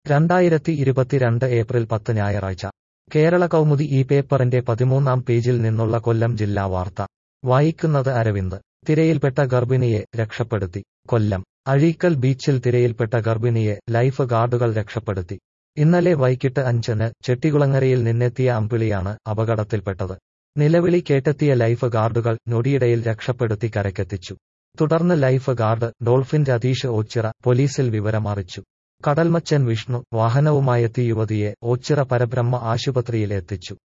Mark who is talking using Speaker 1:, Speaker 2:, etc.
Speaker 1: 2022 April 10 ഞായറാഴ്ച കേരള കൗമുദി ഈ പേപ്പറിന്റെ 13-ാം പേജിൽ നിന്നുള്ള കൊല്ലം ജില്ലാ വാർത്ത വായിക്കുന്നത് അരവിന്ദ്. തിരയിൽപ്പെട്ട ഗർഭിണിയെ രക്ഷപ്പെടുത്തി. കൊല്ലം അഴീക്കൽ ബീച്ചിൽ തിരയിൽപ്പെട്ട ഗർഭിണിയെ ലൈഫ് ഗാർഡുകൾ രക്ഷപ്പെടുത്തി. ഇന്നലെ വൈകിട്ട് 5-ന് ചെട്ടികുളങ്ങരയിൽ നിന്നെത്തിയ അമ്പിളിയാണ് അപകടത്തിൽപ്പെട്ടത്. നിലവിളി കേട്ടെത്തിയ ലൈഫ് ഗാർഡുകൾ ഞൊടിയിടയിൽ രക്ഷപ്പെടുത്തി കരക്കെത്തിച്ചു. തുടർന്ന് life guard dolphin Ratheesh Ochira പോലീസിൽ വിവരം അറിയിച്ചു. കടൽമച്ചൻ വിഷ്ണു വാഹനവുമായെത്തി യുവതിയെ ഓച്ചിറ പരബ്രഹ്മ ആശുപത്രിയിൽ എത്തിച്ചു.